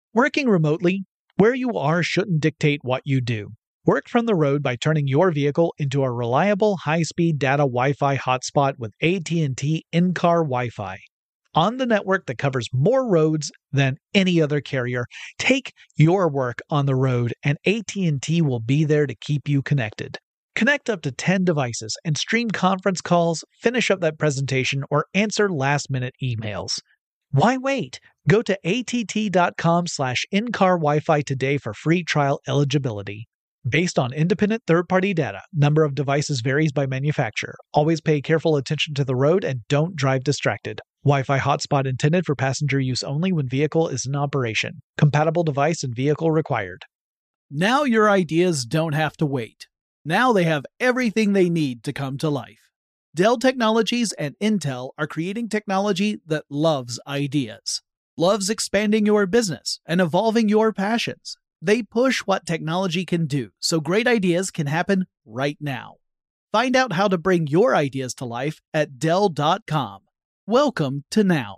Working remotely, where you are shouldn't dictate what you do. Work from the road by turning your vehicle into a reliable high-speed data Wi-Fi hotspot with AT&T in-car Wi-Fi. On the network that covers more roads than any other carrier, take your work on the road and AT&T will be there to keep you connected. Connect up to 10 devices and stream conference calls, finish up that presentation, or answer last-minute emails. Why wait? Go to att.com/in-car Wi-Fi today for free trial eligibility. Based on independent third-party data, number of devices varies by manufacturer. Always pay careful attention to the road and don't drive distracted. Wi-Fi hotspot intended for passenger use only when vehicle is in operation. Compatible device and vehicle required. Now your ideas don't have to wait. Now they have everything they need to come to life. Dell Technologies and Intel are creating technology that loves ideas, loves expanding your business and evolving your passions. They push what technology can do so great ideas can happen right now. Find out how to bring your ideas to life at Dell.com. Welcome to Now.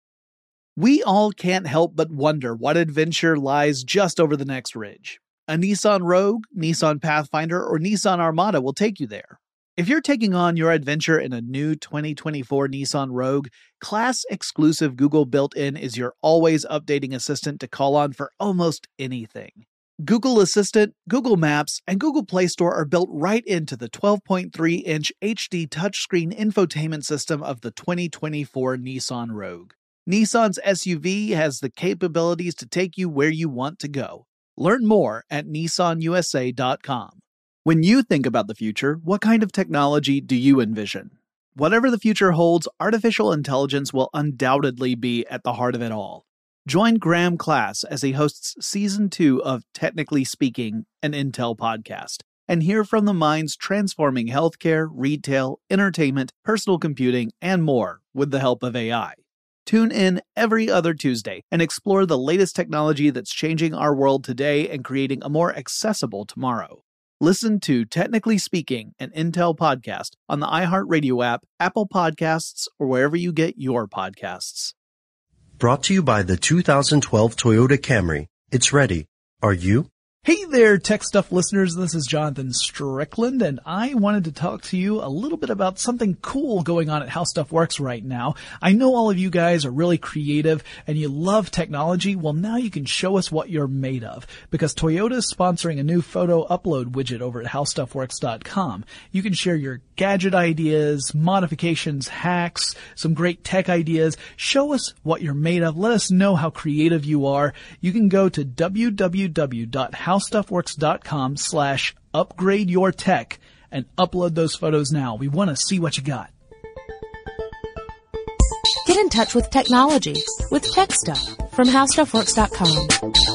We all can't help but wonder what adventure lies just over the next ridge. A Nissan Rogue, Nissan Pathfinder, or Nissan Armada will take you there. If you're taking on your adventure in a new 2024 Nissan Rogue, class-exclusive Google built-in is your always-updating assistant to call on for almost anything. Google Assistant, Google Maps, and Google Play Store are built right into the 12.3-inch HD touchscreen infotainment system of the 2024 Nissan Rogue. Nissan's SUV has the capabilities to take you where you want to go. Learn more at nissanusa.com. When you think about the future, what kind of technology do you envision? Whatever the future holds, artificial intelligence will undoubtedly be at the heart of it all. Join Graham Class as he hosts Season 2 of Technically Speaking, an Intel podcast, and hear from the minds transforming healthcare, retail, entertainment, personal computing, and more with the help of AI. Tune in every other Tuesday and explore the latest technology that's changing our world today and creating a more accessible tomorrow. Listen to Technically Speaking, an Intel podcast on the iHeartRadio app, Apple Podcasts, or wherever you get your podcasts. Brought to you by the 2012 Toyota Camry. It's ready. Are you? Hey there, Tech Stuff listeners. This is Jonathan Strickland, and I wanted to talk to you a little bit about something cool going on at How Stuff Works right now. I know all of you guys are really creative and you love technology. Well, now you can show us what you're made of, because Toyota is sponsoring a new photo upload widget over at HowStuffWorks.com. You can share your gadget ideas, modifications, hacks, some great tech ideas. Show us what you're made of. Let us know how creative you are. You can go to www.howstuffworks.com/upgradeyourtech and upload those photos now. We want to see what you got. Get in touch with technology with Tech Stuff from HowStuffWorks.com.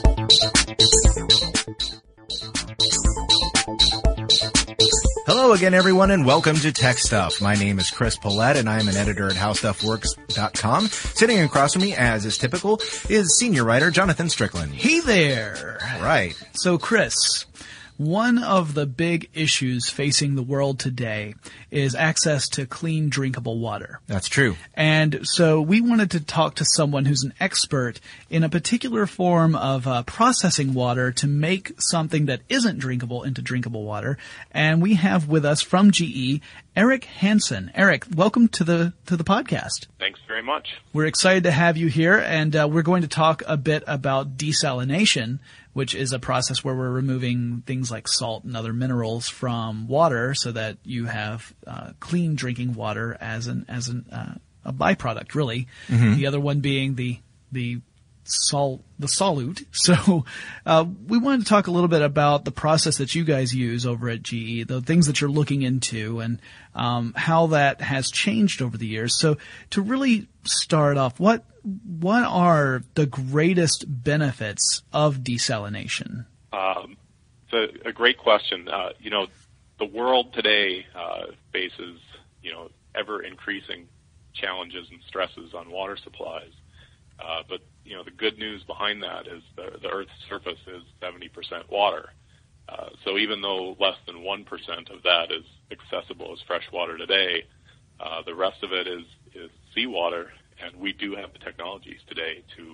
Hello again, everyone, and welcome to Tech Stuff. My name is Chris Pollette, and I am an editor at HowStuffWorks.com. Sitting across from me, as is typical, is senior writer Jonathan Strickland. Hey there. Right. So, Chris, one of the big issues facing the world today is access to clean, drinkable water. That's true. And so we wanted to talk to someone who's an expert in a particular form of processing water to make something that isn't drinkable into drinkable water. And we have with us from GE, Eric Hansen. Eric, welcome to the podcast. Thanks very much. We're excited to have you here, and we're going to talk a bit about desalination, which is a process where we're removing things like salt and other minerals from water so that you have clean drinking water as a byproduct, really. Mm-hmm. The other one being the solute. So we wanted to talk a little bit about the process that you guys use over at GE, the things that you're looking into, and how that has changed over the years. So to really start off, what are the greatest benefits of desalination? It's a great question. The world today faces, ever increasing challenges and stresses on water supplies. But the good news behind that is the Earth's surface is 70% water. So even though less than 1% of that is accessible as fresh water today, the rest of it is seawater, and we do have the technologies today to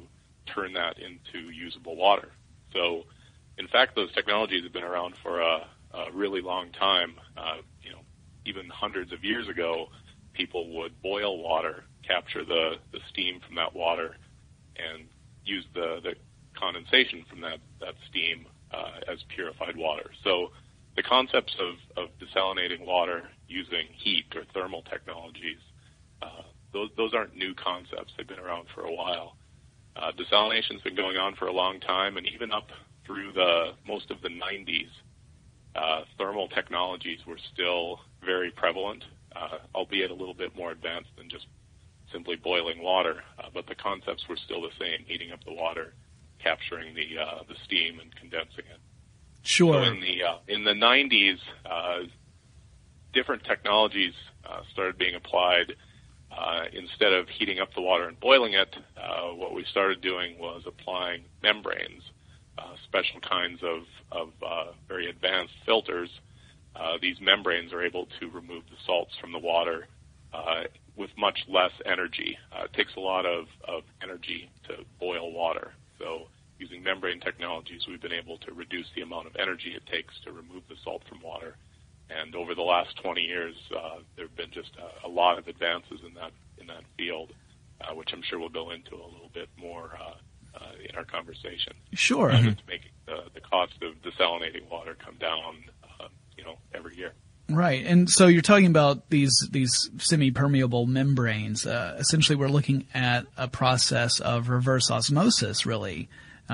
turn that into usable water. So, in fact, those technologies have been around for a really long time. Even hundreds of years ago, people would boil water, capture the steam from that water, and use the condensation from that steam as purified water. So the concepts of desalinating water using heat or thermal technologies, those aren't new concepts. They've been around for a while. Desalination's been going on for a long time, and even up through most of the 90s, thermal technologies were still very prevalent, albeit a little bit more advanced than just simply boiling water. But the concepts were still the same: heating up the water, capturing the steam, and condensing it. Sure. So in the 90s, different technologies started being applied. Instead of heating up the water and boiling it, what we started doing was applying membranes, special kinds of very advanced filters. These membranes are able to remove the salts from the water with much less energy. It takes a lot of energy to boil water. So using membrane technologies, we've been able to reduce the amount of energy it takes to remove the salt from water. And over the last 20 years, there have been just a lot of advances in that field, which I'm sure we'll go into a little bit more in our conversation. Sure. It's making the cost of desalinating water come down, every year. Right. And so you're talking about these semi-permeable membranes. Essentially, we're looking at a process of reverse osmosis, really,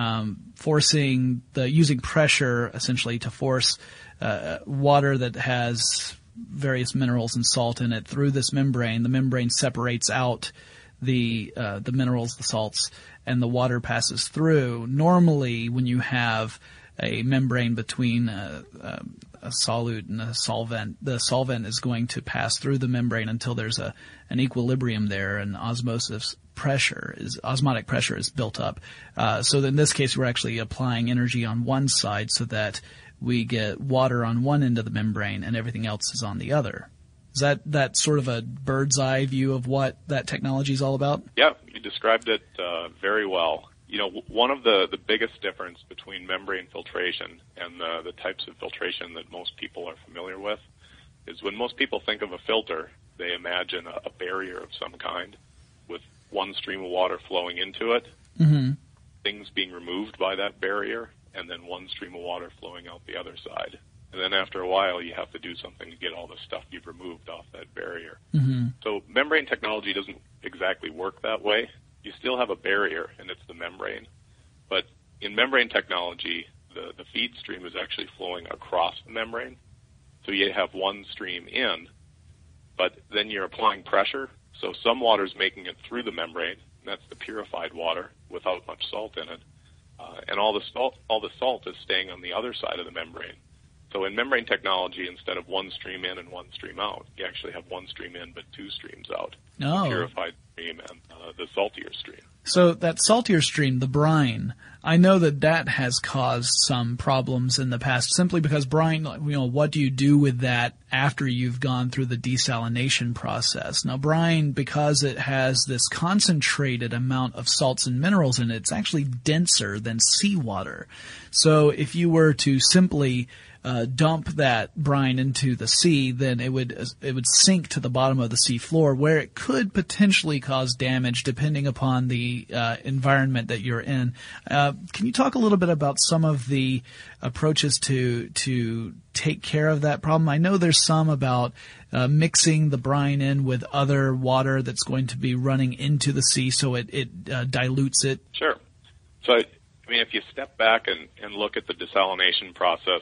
using pressure essentially to force water that has various minerals and salt in it through this membrane. The membrane separates out the minerals, the salts, and the water passes through. Normally, when you have a membrane between a solute and a solvent, the solvent is going to pass through the membrane until there's an equilibrium there, and osmotic pressure is built up. So in this case, we're actually applying energy on one side so that we get water on one end of the membrane and everything else is on the other. Is that sort of a bird's eye view of what that technology is all about? Yeah, you described it very well. One of the biggest difference between membrane filtration and the types of filtration that most people are familiar with is when most people think of a filter, they imagine a barrier of some kind with one stream of water flowing into it, things being removed by that barrier, and then one stream of water flowing out the other side. And then after a while, you have to do something to get all the stuff you've removed off that barrier. So membrane technology doesn't exactly work that way. You still have a barrier, and it's the membrane. But in membrane technology, the feed stream is actually flowing across the membrane. So you have one stream in, but then you're applying pressure. So some water is making it through the membrane, and that's the purified water without much salt in it. And all the salt is staying on the other side of the membrane. So in membrane technology, instead of one stream in and one stream out, you actually have one stream in but two streams out. Oh. The purified stream and the saltier stream. So that saltier stream, the brine, I know that has caused some problems in the past simply because brine, what do you do with that after you've gone through the desalination process? Now brine, because it has this concentrated amount of salts and minerals in it, it's actually denser than seawater. So if you were to simply dump that brine into the sea, then it would sink to the bottom of the sea floor, where it could potentially cause damage depending upon the environment that you're in. Can you talk a little bit about some of the approaches to take care of that problem? I know there's some about mixing the brine in with other water that's going to be running into the sea, so it dilutes it. Sure. So if you step back and look at the desalination process,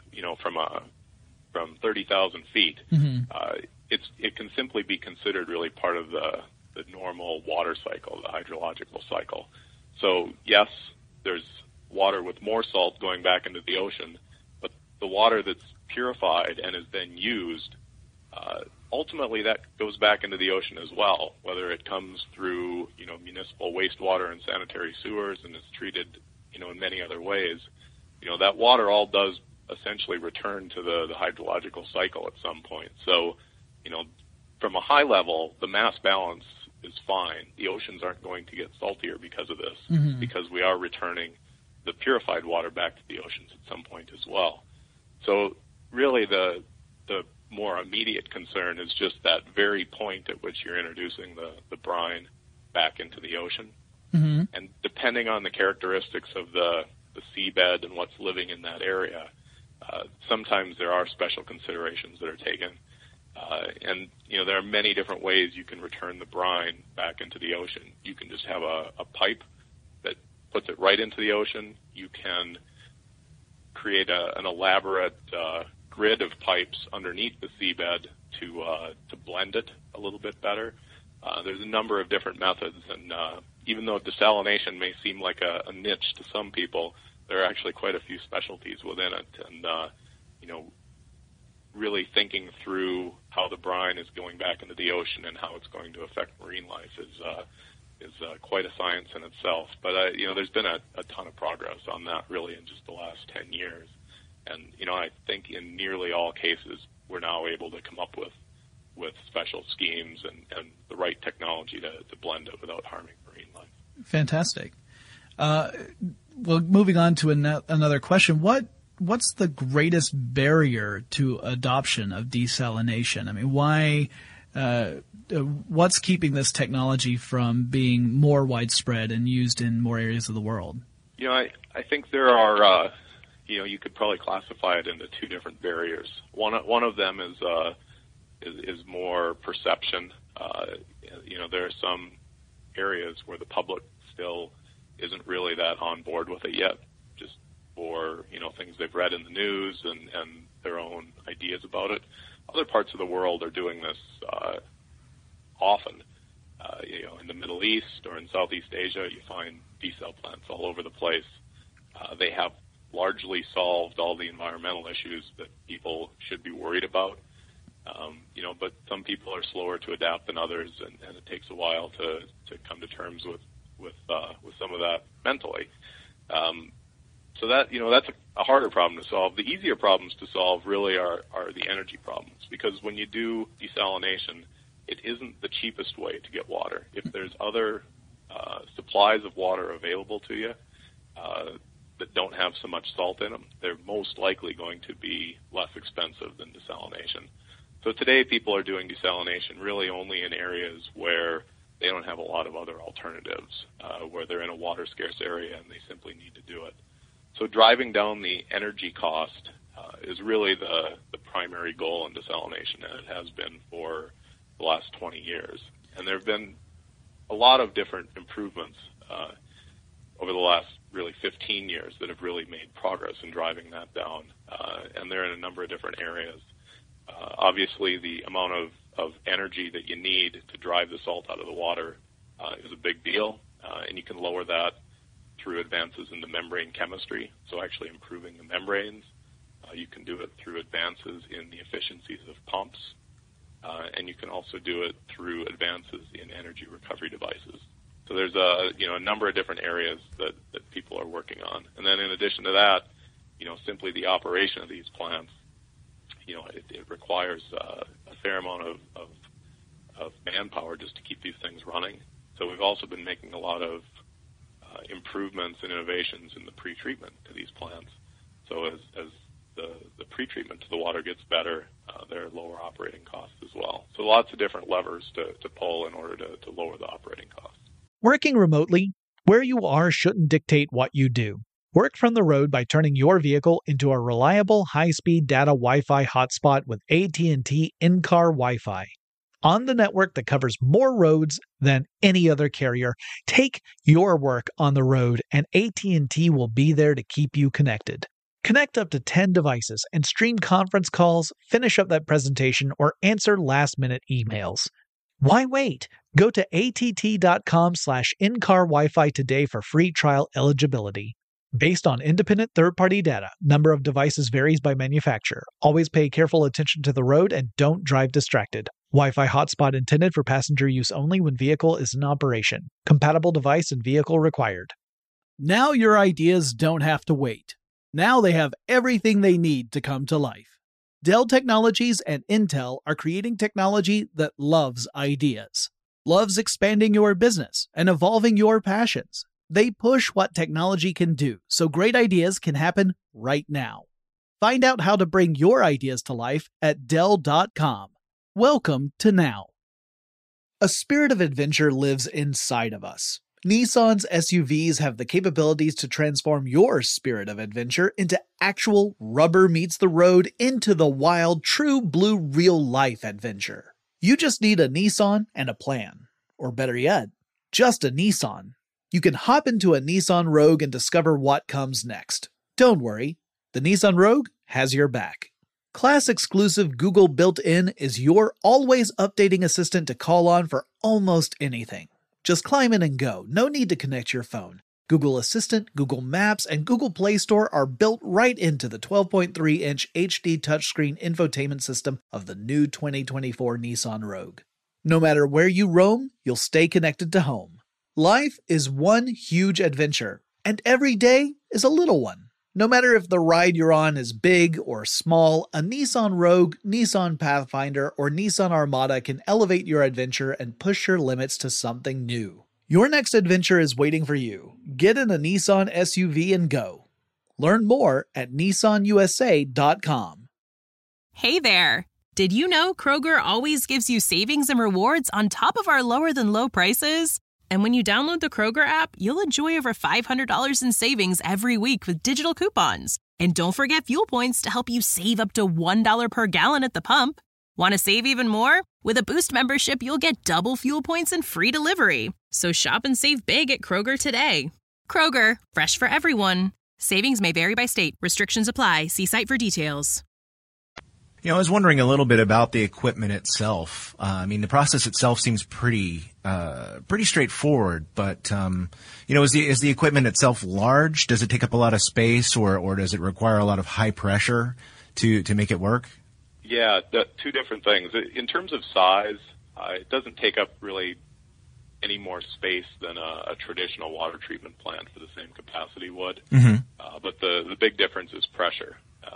from 30,000 feet, it can simply be considered really part of the normal water cycle, the hydrological cycle. So yes, there's water with more salt going back into the ocean, but the water that's purified and is then used, ultimately that goes back into the ocean as well, whether it comes through, municipal wastewater and sanitary sewers and is treated, in many other ways. That water all does essentially return to the hydrological cycle at some point. So, from a high level, the mass balance is fine. The oceans aren't going to get saltier because of this, because we are returning the purified water back to the oceans at some point as well. So really the more immediate concern is just that very point at which you're introducing the brine back into the ocean. And depending on the characteristics of the seabed and what's living in that area, sometimes there are special considerations that are taken. And, there are many different ways you can return the brine back into the ocean. You can just have a pipe that puts it right into the ocean. You can create an elaborate grid of pipes underneath the seabed to blend it a little bit better. There's a number of different methods, and even though desalination may seem like a niche to some people, there are actually quite a few specialties within it. And, really thinking through how the brine is going back into the ocean and how it's going to affect marine life is quite a science in itself. But, there's been a ton of progress on that really in just the last 10 years. And, I think in nearly all cases, we're now able to come up with special schemes and the right technology to blend it without harming marine life. Fantastic. Well, moving on to another question. What's the greatest barrier to adoption of desalination? I mean, why? What's keeping this technology from being more widespread and used in more areas of the world? I think there are. You could probably classify it into two different barriers. One of them is more perception. There are some areas where the public still isn't really that on board with it yet, just for things they've read in the news and their own ideas about it. Other parts of the world are doing this often. In the Middle East or in Southeast Asia, you find desal plants all over the place. They have largely solved all the environmental issues that people should be worried about. But some people are slower to adapt than others, and it takes a while to come to terms with some of that mentally. So that's a harder problem to solve. The easier problems to solve really are the energy problems, because when you do desalination, it isn't the cheapest way to get water. If there's other supplies of water available to you that don't have so much salt in them, they're most likely going to be less expensive than desalination. So today people are doing desalination really only in areas where they don't have a lot of other alternatives, where they're in a water-scarce area and they simply need to do it. So driving down the energy cost is really the primary goal in desalination, and it has been for the last 20 years. And there have been a lot of different improvements over the last really 15 years that have really made progress in driving that down, and they're in a number of different areas. Obviously, the amount of energy that you need to drive the salt out of the water is a big deal, and you can lower that through advances in the membrane chemistry, so actually improving the membranes. You can do it through advances in the efficiencies of pumps, and you can also do it through advances in energy recovery devices. So there's a number of different areas that people are working on. And then in addition to that, simply the operation of these plants, it requires a fair amount of manpower just to keep these things running. So we've also been making a lot of improvements and innovations in the pretreatment to these plants. So as the pretreatment to the water gets better, there are lower operating costs as well. So lots of different levers to pull in order to lower the operating costs. Working remotely, where you are shouldn't dictate what you do. Work from the road by turning your vehicle into a reliable high-speed data Wi-Fi hotspot with AT&T in-car Wi-Fi. On the network that covers more roads than any other carrier, take your work on the road and AT&T will be there to keep you connected. Connect up to 10 devices and stream conference calls, finish up that presentation, or answer last-minute emails. Why wait? Go to att.com/in-car Wi-Fi today for free trial eligibility. Based on independent third-party data, number of devices varies by manufacturer. Always pay careful attention to the road and don't drive distracted. Wi-Fi hotspot intended for passenger use only when vehicle is in operation. Compatible device and vehicle required. Now your ideas don't have to wait. Now they have everything they need to come to life. Dell Technologies and Intel are creating technology that loves ideas. loves expanding your business and evolving your passions. They push what technology can do, so great ideas can happen right now. Find out how to bring your ideas to life at Dell.com. Welcome to Now. A spirit of adventure lives inside of us. Nissan's SUVs have the capabilities to transform your spirit of adventure into actual rubber meets the road into the wild, true blue real-life adventure. You just need a Nissan and a plan. Or better yet, just a Nissan. You can hop into a Nissan Rogue and discover what comes next. Don't worry, the Nissan Rogue has your back. Class-exclusive Google built-in is your always updating assistant to call on for almost anything. Just climb in and go. No need to connect your phone. Google Assistant, Google Maps, and Google Play Store are built right into the 12.3-inch HD touchscreen infotainment system of the new 2024 Nissan Rogue. No matter where you roam, you'll stay connected to home. Life is one huge adventure, and every day is a little one. No matter if the ride you're on is big or small, a Nissan Rogue, Nissan Pathfinder, or Nissan Armada can elevate your adventure and push your limits to something new. Your next adventure is waiting for you. Get in a Nissan SUV and go. Learn more at nissanusa.com. Hey there! Did you know Kroger always gives you savings and rewards on top of our lower-than-low prices? And when you download the Kroger app, you'll enjoy over $500 in savings every week with digital coupons. And don't forget fuel points to help you save up to $1 per gallon at the pump. Want to save even more? With a Boost membership, you'll get double fuel points and free delivery. So shop and save big at Kroger today. Kroger, fresh for everyone. Savings may vary by state. Restrictions apply. See site for details. You know, I was wondering a little bit about the equipment itself. The process itself seems pretty straightforward, but, is the equipment itself large? Does it take up a lot of space or does it require a lot of high pressure to make it work? Yeah, two different things. In terms of size, it doesn't take up really any more space than a traditional water treatment plant for the same capacity would. Mm-hmm. But the big difference is pressure.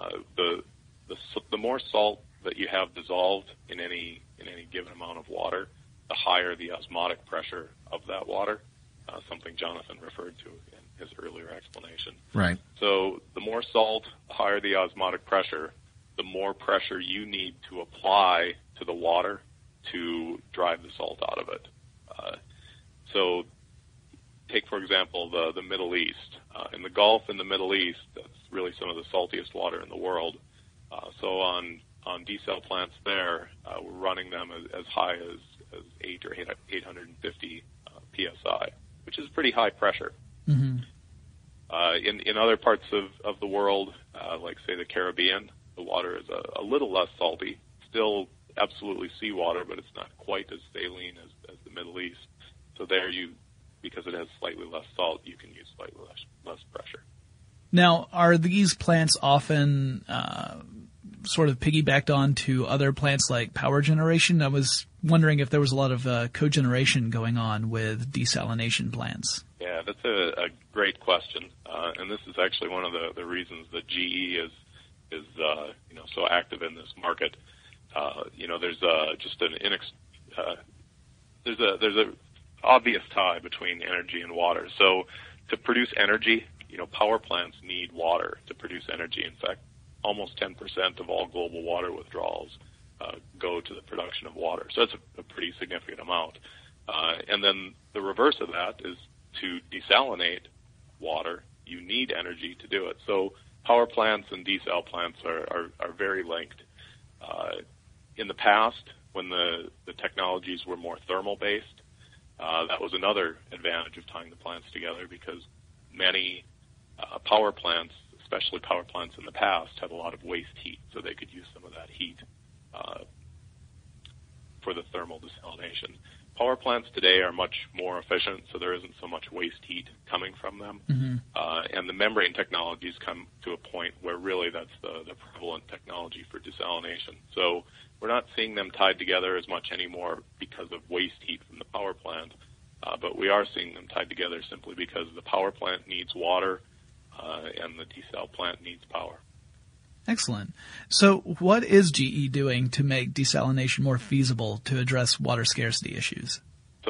The more salt that you have dissolved in any given amount of water, the higher the osmotic pressure of that water, something Jonathan referred to in his earlier explanation. Right. So the more salt, the higher the osmotic pressure, the more pressure you need to apply to the water to drive the salt out of it. So take, for example, the Middle East. In the Gulf in the Middle East, that's really some of the saltiest water in the world. So on desal plants there, we're running them as high as 850 psi, which is pretty high pressure. Mm-hmm. In other parts of the world, like say the Caribbean, the water is a little less salty, still absolutely seawater, but it's not quite as saline as the Middle East. So there because it has slightly less salt, you can use slightly less pressure. Now, are these plants often sort of piggybacked on to other plants like power generation? I was wondering if there was a lot of cogeneration going on with desalination plants. Yeah, that's a great question, and this is actually one of the reasons that GE is so active in this market. There's a obvious tie between energy and water. So to produce energy, power plants need water to produce energy. In fact, almost 10% of all global water withdrawals go to the production of water. So that's a pretty significant amount. And then the reverse of that is to desalinate water, you need energy to do it. So power plants and desal plants are very linked. In the past, when the technologies were more thermal-based, that was another advantage of tying the plants together because many power plants, especially power plants in the past, had a lot of waste heat, so they could use some of that heat for the thermal desalination. Power plants today are much more efficient, so there isn't so much waste heat coming from them. Mm-hmm. And the membrane technologies come to a point where really that's the prevalent technology for desalination. So we're not seeing them tied together as much anymore because of waste heat from the power plant, but we are seeing them tied together simply because the power plant needs water and the desal plant needs power. Excellent. So what is GE doing to make desalination more feasible to address water scarcity issues?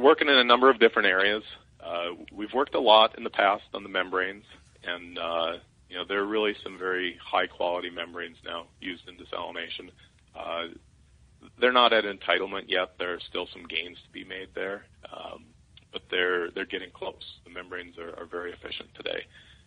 working in a number of different areas. We've worked a lot in the past on the membranes, and there are really some very high-quality membranes now used in desalination. They're not at entitlement yet. There are still some gains to be made there, but they're getting close. The membranes are very efficient today.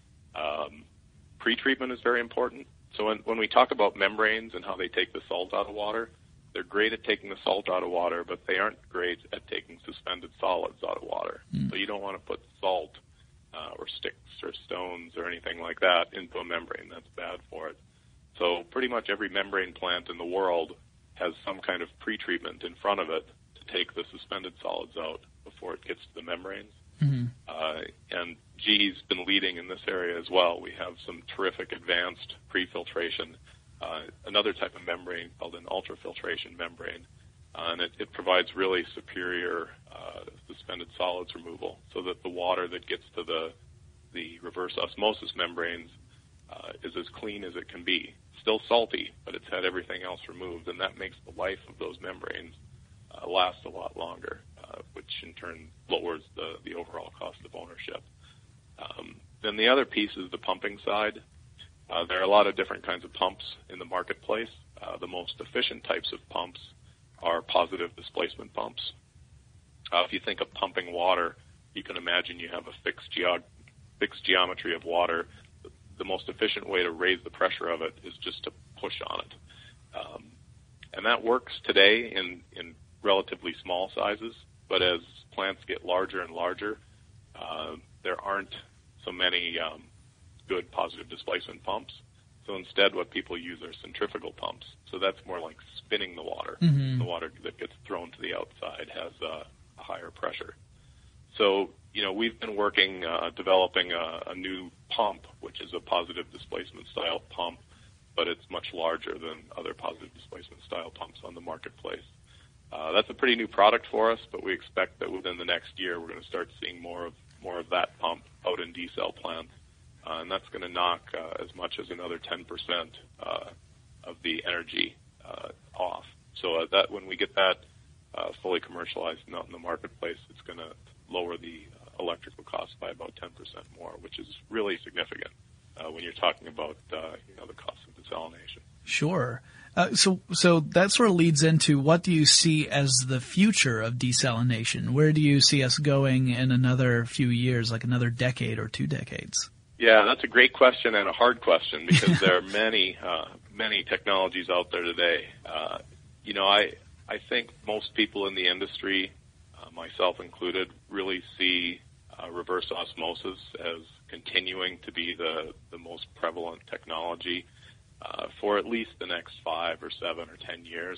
Pre-treatment is very important. So when we talk about membranes and how they take the salt out of water, they're great at taking the salt out of water, but they aren't great at taking suspended solids out of water. So you don't want to put salt or sticks or stones or anything like that into a membrane. That's bad for it. So pretty much every membrane plant in the world has some kind of pre-treatment in front of it to take the suspended solids out before it gets to the membranes. And GE's been leading in this area as well. We have some terrific advanced pre-filtration, another type of membrane called an ultrafiltration membrane, and it provides really superior suspended solids removal, so that the water that gets to the reverse osmosis membranes is as clean as it can be. Still salty, but it's had everything else removed, and that makes the life of those membranes last a lot longer, which in turn lowers the overall cost of ownership. Then the other piece is the pumping side. There are a lot of different kinds of pumps in the marketplace. The most efficient types of pumps are positive displacement pumps. If you think of pumping water, you can imagine you have a fixed geometry of water. The most efficient way to raise the pressure of it is just to push on it. And that works today in relatively small sizes, but as plants get larger and larger, there aren't so many good positive displacement pumps. So instead what people use are centrifugal pumps. So that's more like spinning the water. The water that gets thrown to the outside has a higher pressure. So, we've been working, developing a new pump, which is a positive displacement style pump, but it's much larger than other positive displacement style pumps on the marketplace. That's a pretty new product for us, but we expect that within the next year we're going to start seeing more of that pump out in desal plants, and that's going to knock as much as another 10% of the energy off. So that when we get that fully commercialized and out in the marketplace, it's going to lower the electrical cost by about 10% more, which is really significant when you're talking about the cost of desalination. Sure. So that sort of leads into, what do you see as the future of desalination? Where do you see us going in another few years, like another decade or 2 decades? Yeah, that's a great question and a hard question, because there are many technologies out there today. I think most people in the industry, myself included, really see reverse osmosis as continuing to be the most prevalent technology for at least the next 5 or 7 or 10 years.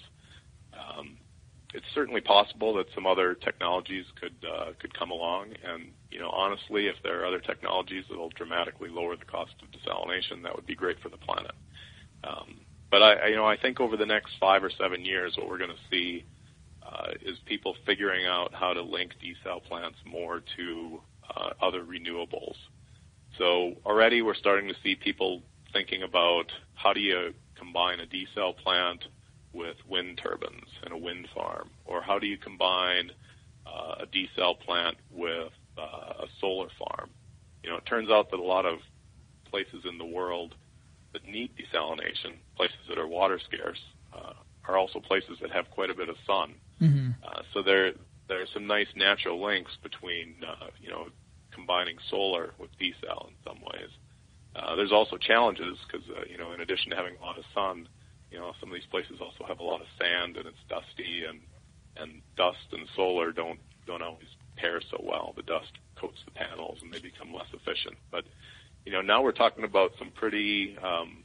It's certainly possible that some other technologies could come along, and honestly, if there are other technologies that will dramatically lower the cost of desalination, that would be great for the planet. But I think over the next 5 or 7 years, what we're going to see is people figuring out how to link desal plants more to other renewables. So already we're starting to see people thinking about, how do you combine a desal plant with wind turbines and a wind farm, or how do you combine a desal plant with a solar farm? It turns out that a lot of places in the world that need desalination, places that are water scarce, are also places that have quite a bit of sun. So there are some nice natural links between combining solar with desal in some ways. There's also challenges because in addition to having a lot of sun, some of these places also have a lot of sand, and it's dusty, and dust and solar don't always pair so well. The dust coats the panels and they become less efficient. But now we're talking about some pretty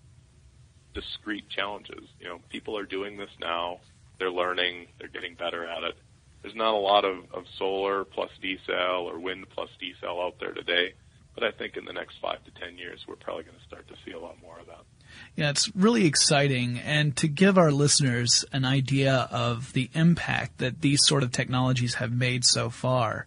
discrete challenges. People are doing this now. They're learning. They're getting better at it. There's not a lot of solar plus desal or wind plus desal out there today, but I think in the next 5 to 10 years, we're probably going to start to see a lot more of that. Yeah, it's really exciting. And to give our listeners an idea of the impact that these sort of technologies have made so far,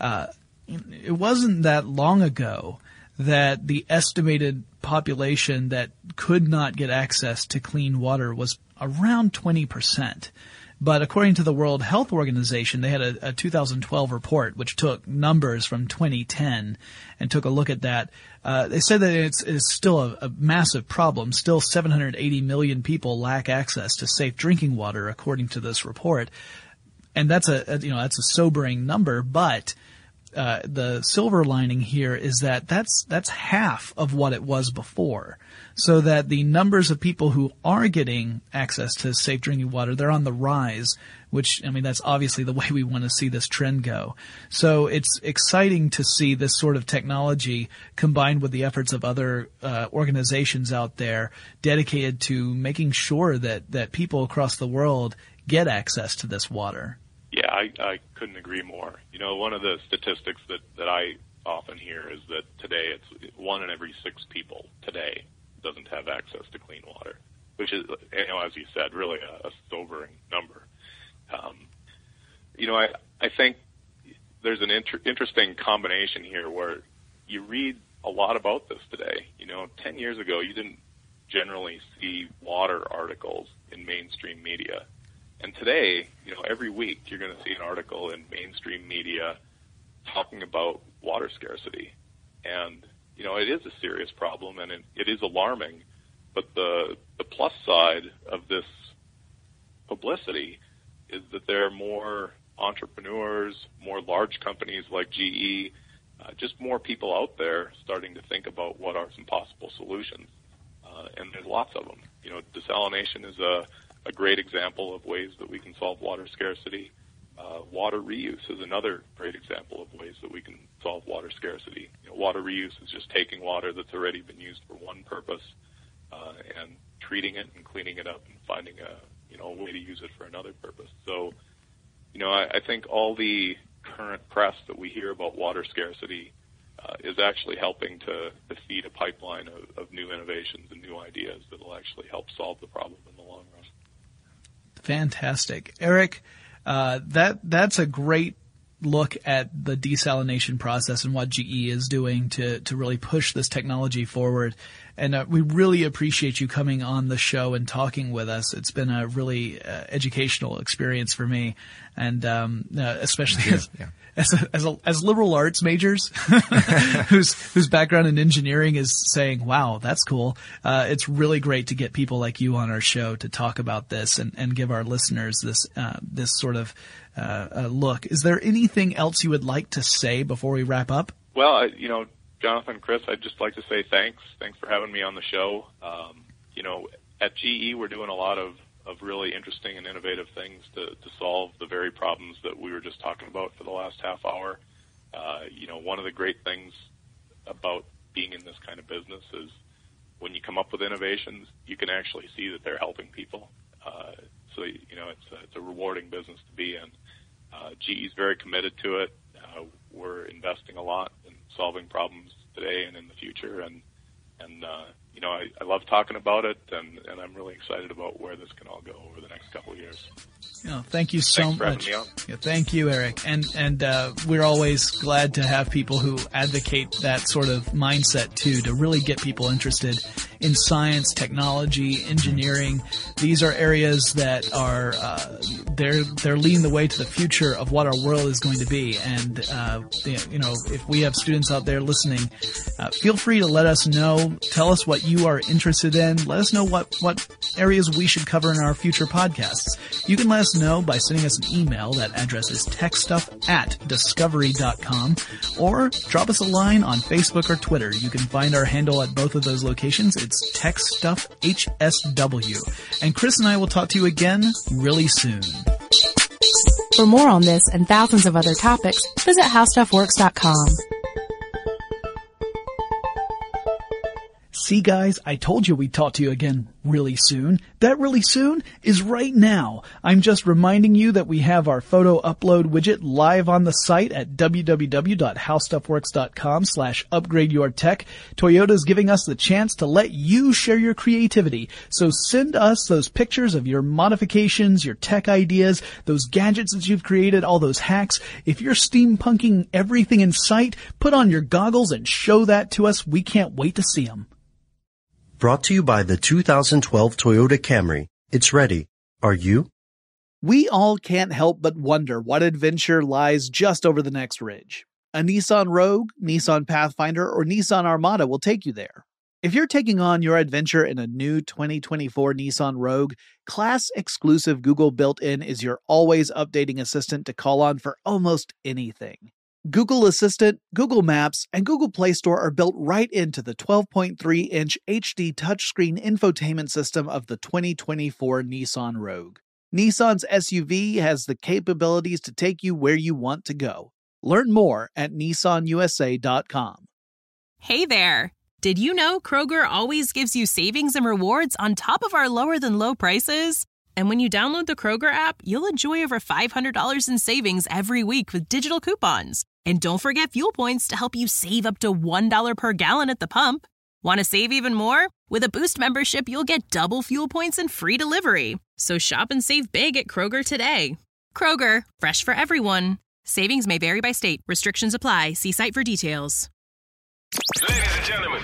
it wasn't that long ago that the estimated population that could not get access to clean water was around 20%. But according to the World Health Organization, they had a 2012 report which took numbers from 2010 and took a look at that. They said that it's still a massive problem. Still 780 million people lack access to safe drinking water, according to this report. And that's that's a sobering number, but the silver lining here is that that's half of what it was before. So that the numbers of people who are getting access to safe drinking water, they're on the rise, which, I mean, that's obviously the way we want to see this trend go. So it's exciting to see this sort of technology combined with the efforts of other organizations out there dedicated to making sure that people across the world get access to this water. Yeah, I couldn't agree more. One of the statistics that I often hear is that today it's 1 in every 6 people today doesn't have access to clean water, which is, as you said, really a sobering number. I think there's an interesting combination here where you read a lot about this today. 10 years ago, you didn't generally see water articles in mainstream media. And today, every week you're going to see an article in mainstream media talking about water scarcity. And, it is a serious problem and it is alarming. But the plus side of this publicity is that there are more entrepreneurs, more large companies like GE, just more people out there starting to think about what are some possible solutions. And there's lots of them. Desalination is a great example of ways that we can solve water scarcity. Water reuse is another great example of ways that we can solve water scarcity. Water reuse is just taking water that's already been used for one purpose and treating it and cleaning it up and finding a way to use it for another purpose. So, I think all the current press that we hear about water scarcity is actually helping to feed a pipeline of new innovations and new ideas that will actually help solve the problem in the long run. Fantastic. Eric, that's a great look at the desalination process and what GE is doing to really push this technology forward. And we really appreciate you coming on the show and talking with us. It's been a really educational experience for me, and especially as liberal arts majors whose background in engineering is saying, wow, that's cool. It's really great to get people like you on our show to talk about this and give our listeners this sort of look. Is there anything else you would like to say before we wrap up? Well, Jonathan, Chris, I'd just like to say thanks. Thanks for having me on the show. At GE, we're doing a lot of really interesting and innovative things to solve the very problems that we were just talking about for the last half hour. One of the great things about being in this kind of business is when you come up with innovations, you can actually see that they're helping people. So it's a rewarding business to be in. GE is very committed to it. We're investing a lot in solving problems today and in the future, and I love talking about it, and I'm really excited about where this can all go over the next couple of years. Thank you so Thanks for much. having me on. Yeah, thank you, Eric. And we're always glad to have people who advocate that sort of mindset too, to really get people interested in science, technology, engineering. These are areas that are they're leading the way to the future of what our world is going to be. And if we have students out there listening, feel free to let us know. Tell us what you are interested in. Let us know what areas we should cover in our future podcasts. You can let us know by sending us an email. That address is techstuff@discovery.com, or drop us a line on Facebook or Twitter. You can find our handle at both of those locations. It's TechStuffHSW. And Chris and I will talk to you again really soon. For more on this and thousands of other topics, visit HowStuffWorks.com. See, guys, I told you we'd talk to you again really soon. That really soon is right now. I'm just reminding you that we have our photo upload widget live on the site at www.howstuffworks.com/upgradeyourtech. Toyota's giving us the chance to let you share your creativity. So send us those pictures of your modifications, your tech ideas, those gadgets that you've created, all those hacks. If you're steampunking everything in sight, put on your goggles and show that to us. We can't wait to see them. Brought to you by the 2012 Toyota Camry. It's ready. Are you? We all can't help but wonder what adventure lies just over the next ridge. A Nissan Rogue, Nissan Pathfinder, or Nissan Armada will take you there. If you're taking on your adventure in a new 2024 Nissan Rogue, class-exclusive Google built-in is your always updating assistant to call on for almost anything. Google Assistant, Google Maps, and Google Play Store are built right into the 12.3-inch HD touchscreen infotainment system of the 2024 Nissan Rogue. Nissan's SUV has the capabilities to take you where you want to go. Learn more at nissanusa.com. Hey there! Did you know Kroger always gives you savings and rewards on top of our lower-than-low prices? And when you download the Kroger app, you'll enjoy over $500 in savings every week with digital coupons. And don't forget fuel points to help you save up to $1 per gallon at the pump. Want to save even more? With a Boost membership, you'll get double fuel points and free delivery. So shop and save big at Kroger today. Kroger, fresh for everyone. Savings may vary by state. Restrictions apply. See site for details. Ladies and gentlemen,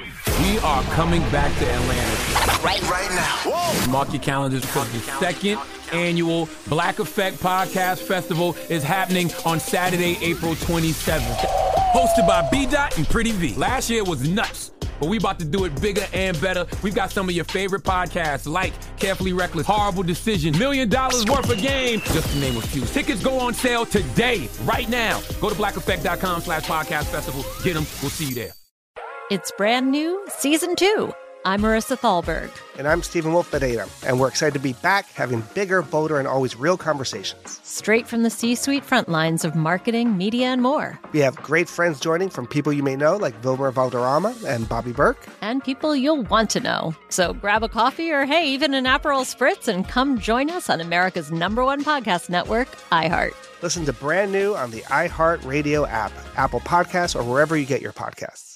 we are coming back to Atlanta right now. Whoa. Mark your calendars because the second annual Black Effect Podcast Festival is happening on Saturday, April 27th. Hosted by B-Dot and Pretty V. Last year was nuts, but we about to do it bigger and better. We've got some of your favorite podcasts like Carefully Reckless, Horrible Decision, $1 Million Worth of Game, just to name a few. Tickets go on sale today, right now. Go to blackeffect.com/podcast festival. Get them. We'll see you there. It's brand new, Season 2. I'm Marissa Thalberg. And I'm Stephen Wolf Bedeta. And we're excited to be back having bigger, bolder, and always real conversations. Straight from the C-suite front lines of marketing, media, and more. We have great friends joining from people you may know, like Wilmer Valderrama and Bobby Burke. And people you'll want to know. So grab a coffee or, hey, even an Aperol Spritz and come join us on America's #1 podcast network, iHeart. Listen to Brand New on the iHeart Radio app, Apple Podcasts, or wherever you get your podcasts.